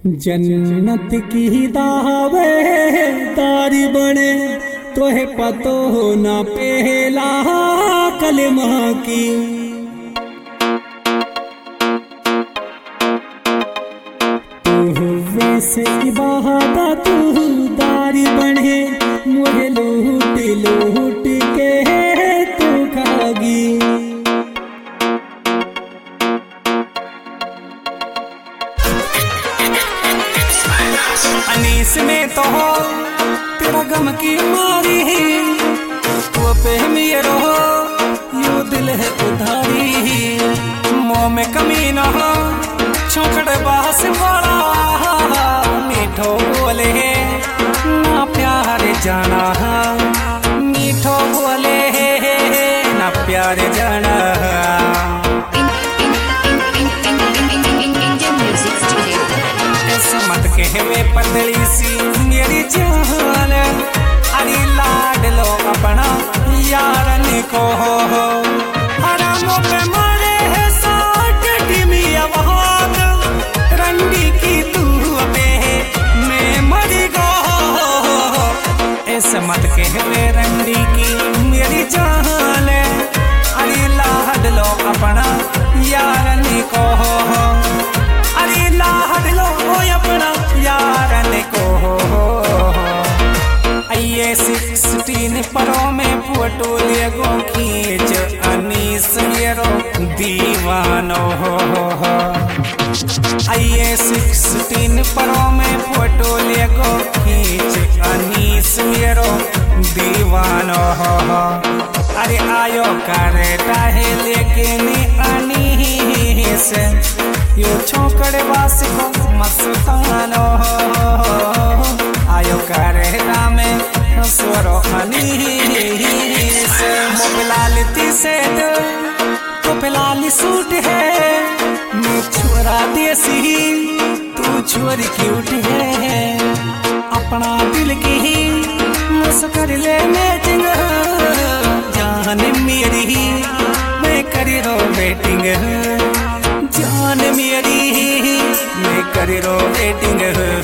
जन्नत की दावेदारी बने तोहे पतो हो ना पहला कलमा की। तू वैसे इबादत दारी बने मुझे लूट लूट के तू खागी। अनीस में तो हो तेरा गम की मारी, वो पे मेरा हो यू दिल है उधारी। मुँह में कमी न हो छोकड़ बास वाला, मीठो बोले ना प्यार जाना, मीठो बोले ना प्यार जाना। मत कहवे पतली सी मेरी जान, अरे लाड लो अपना यारन को। हरामों पे मारे है साठ टिमी आवाज, रंडी की तू पे मैं मरी गो। ऐसे मत कहवे रंडी की मेरी जान, अरे लाड लो अपना यारन को। अरे लाड लो अपना यारन को। ये 16 परों में फोटो ले गो खींच, अनीस मेरो दीवानो हो। ये 16 परों में फोटो ले गो खींच, अनीस मेरो दीवानो हो। अरे आयो करे टाहे लेकिन अनीस यो छोकड़े वास को मस्तानो आयो करे रामे स्वरो अनीस। मोबलालती से तो फिलहाल सूट है, मैं छोरा देसी तू छोरी क्यूट है। अपना दिल की मुस्कर ले मैचिंग, जान मेरी मैं करी रो वेटिंग, जान मेरी मैं करी रो वेटिंग।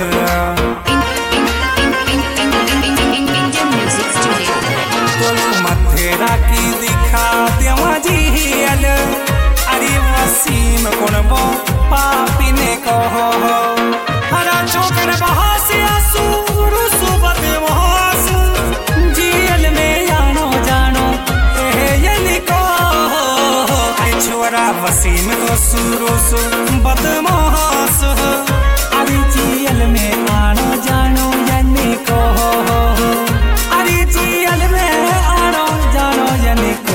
मथेरा की दिखा देवा झील, अरे वसीम कौन बो पापी ने कहो। हरा छोकर बहासे आसूर सुबत वहास, झील में जानो जानो ये को। छोरा वसीम तो सुरोस बदमाश, अरे झील में आनो जानो जने को। अरे झील में आनो जानो जने को।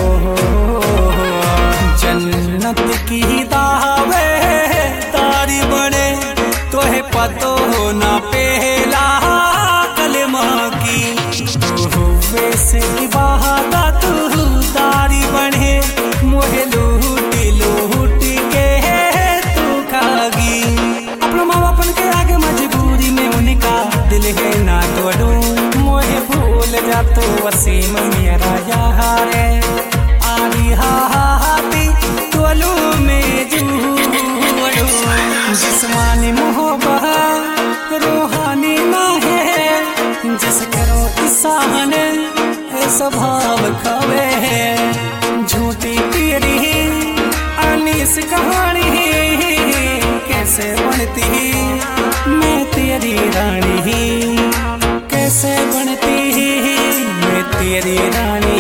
जन्नत की दावेदारी बने तोहे पतो हो ना पहला कलमा की। तू वैसे इबादत दारी बने मुझे लूट लूट के तू खागी। अपना माँ बापन के आगे मजबूरी में उनका दिल है ना तोड़ू, मुझे भूल जा तो वसीम मेरा यार है। आरी हाथी तोलू में जूड़ू, जिस्मानी मोहब्बत रूहानी ना है। जिस करो इंसान स्वभाव खवे है, झूठी तेरी अनीस कहानी कैसे बनती मैं तेरी रानी, कैसे बनती मैं तेरी रानी।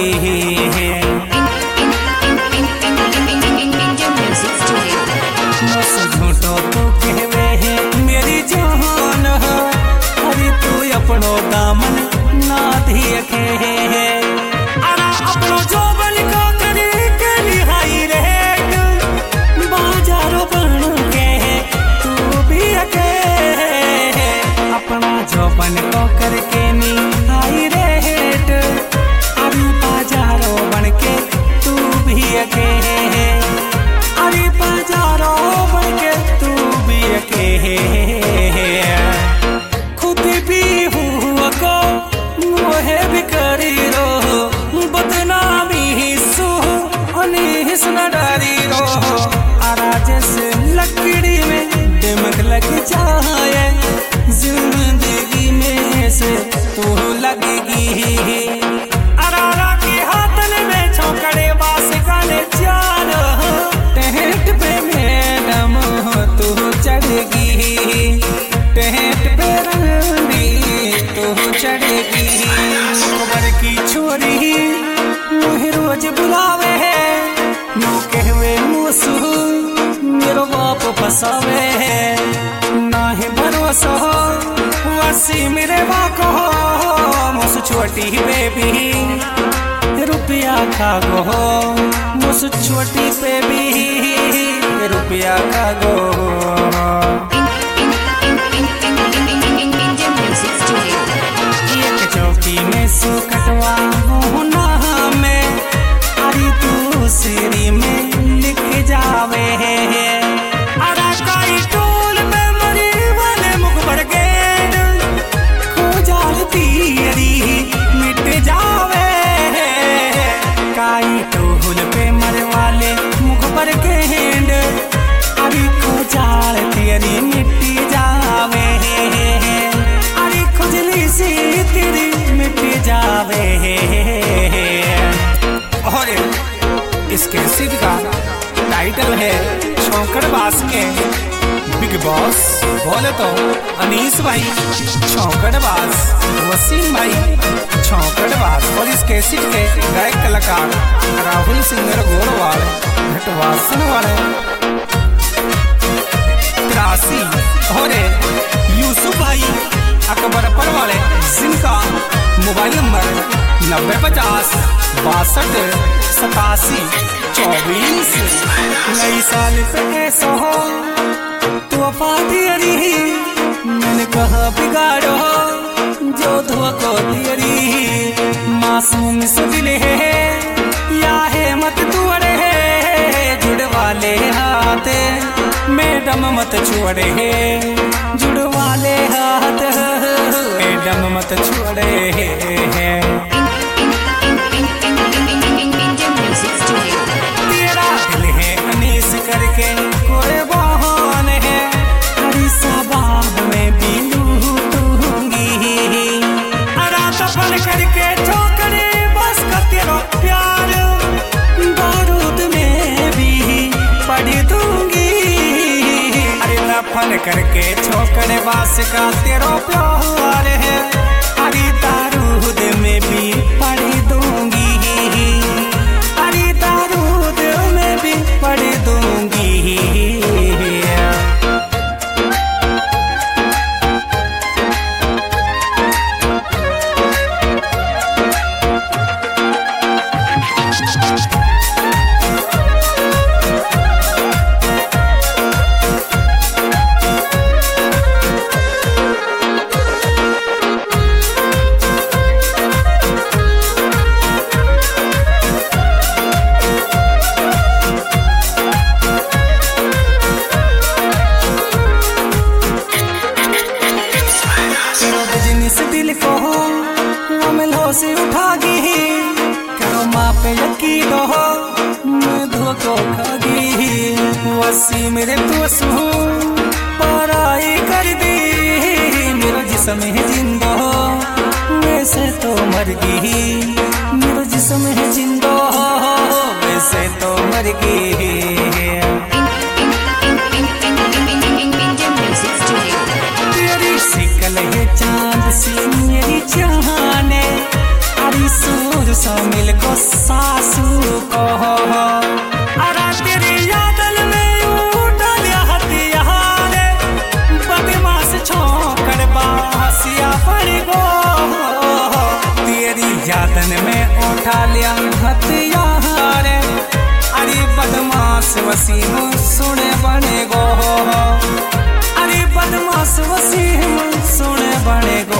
झूठो तो कहवे है मेरी जान, अरे तू अपनो दामन ना धियके है। अरे अपनो जोबन को करे के निहाई रेट, बाजारो बन के तू भी अके। अपना जोबन को करके निहाई रेट, अरे बाजारो बन के तू भी अके। अरे बाजारो बन के तू भी अके। खुद भी हुआ को मोहे भी करी रो बदनामी अरारा के हाथन में छोकरे बास गाने चार टेंट पे मैडम तू चढ़ेगी टेंट पे रंगी तू चढ़ेगी खबर की छोरी मुझे रोज बुलावे है नो कहवे मुसु मेरो बाप फसावे है ना है भरोसा हो वसी मेरे बाको मुझ छोटी बेबी रुपया खा गो मुझ छोटी बेबी रुपया खा गो एक चौकी में सुकटवा होना में अरे तू सीरी में लिख जावे अरे काई टोल पे मरी वाले मुख पर गेंद खो जाती अरी मिट जावे काई टोल पे मरे वाले मुख पर गेंद अरे खो जाती अरी मिट जावे अरे खुजली सी तेरी मिट जावे और इसके सिद्ध का टाइटल है छौकड़बाज के बिग बॉस बोले तो अनीस भाई छौकड़बाज वसीम भाई छौकड़बाज और इस कैसेट के गायक कलाकार राहुल सिंगर गोरवाल घटवासन वाले त्रासी और यूसुफ भाई अकबरपुर वाले जिनका मोबाइल नंबर 9050-62-87-24 नई साल पे ऐसा हो तो पातियरी मैंने कहा बिगाड़ो जो धोखो तियरी मासूम से दिल है या है मत तुअड़े जुड़ वाले हाथ मैडम मत छोड़े जुड़ वाले हाथ मैडम मत छोड़े तेरा दिल है अनीस करके कोई बहान है हरी साबाद में भी लूटूंगी रात पल करके ठोकरे बस का तेरा प्यार बारूद में भी पड़ दूंगी अरे लफन करके ठोकरे बस का तेरा प्यार है हरी बारूद में भी पड़ दूंगी हरी बारूद में भी पड़ दूंगी दिल को मिलो से उठागी करो माँ पे यकीन हो मैं धोखो खागी वसी मेरे दोस्त पराई कर दी मेरा जिस्म है जिंदा वैसे तो मर गई मेरा जिस्म है जिंदा वैसे तो मर गई है चांद सी मेरी जाने अरे सूर सा मिल को सासू को अरे तेरी यादल में उठा लिया हथियार बदमाश छोकड़ बासिया पड़ गो तेरी यादन में उठा लिया हथियार अरे बदमाश वसीम सुने बने गो अरे बदमाश वसीम सुने बने गो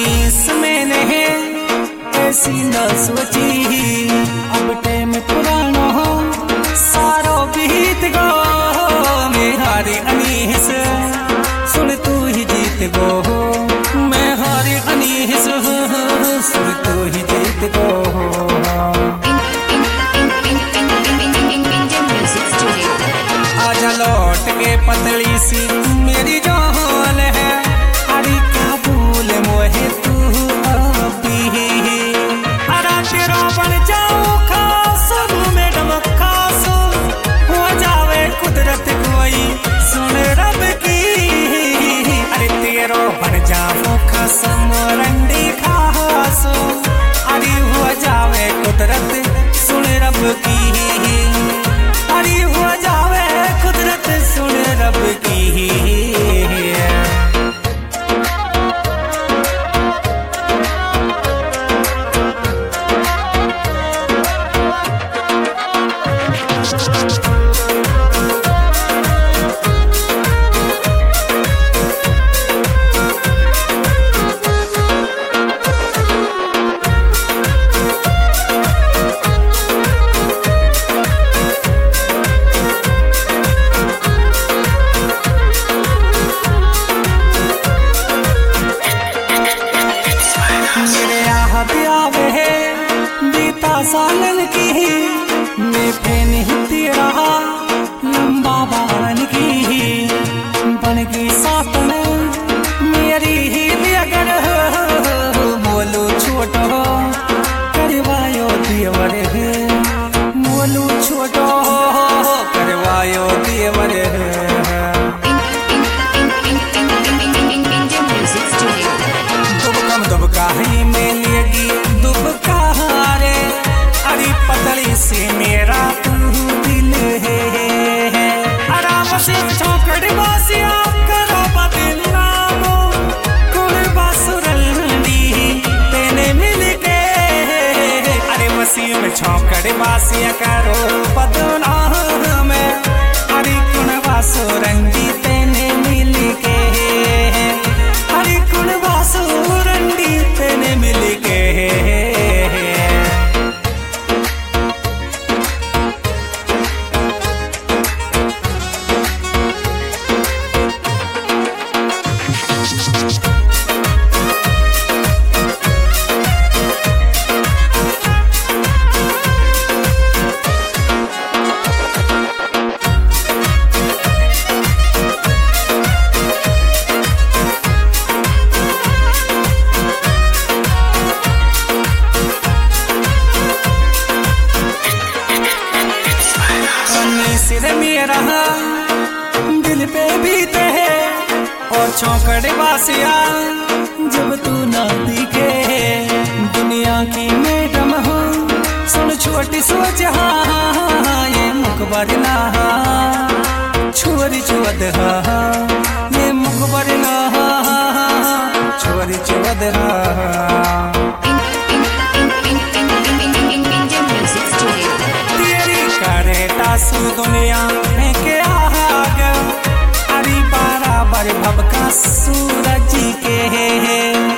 मैंने ऐसी न सोची। अब टाइम पुराना हो सारो बीत गो, मैं हारे अनीस सुन तू ही जीत गो, मैं हारे अनीस सुन तू ही जीत गो। आजा लौट के पतली सी मेरी जान है, अरे काबूल मोहे तू अभी। अरे तेरा बन जाऊं खास मैडम खास, हो जावे कुदरत कोई सुन रब की। अरे तेरा बन जाऊं खास रंडी खास, अरे हो जावे कुदरत सुन रब की। अरे हो जावे कुदरत सुन रब की। सालन की मैं फैन ही तेरा लंबा बारन की, बन की सातन मेरी ही अगर बोलो छोटो करवायो देवर है, बोलो छोटो करवायो देवर है। दुबका ही में लेगी दुबका रे, अरे पतली से मेरा तू दिल है। आराम से चौकड़ बासिया करो बदनामो, कुल बासुरंडी तेने मिल के। अरे वसी में चौकड़ बासिया करो बदनाम, अरे कुल बासुरंडी तेने मिल के। अरे कुल बासुरंडी तेने मिल के। सिर मेरा दिल पे बीते है और चौकड़ बासिया जब तू ना दिखे। दुनिया की मैडम हो सुन छोटी सोच, हाँ ये मुखबर ना छोरी चुवद, ये मुखबर ना छोरी चुवद। तासु दुनिया में के आग, अरे बराबर भबका सूरज के।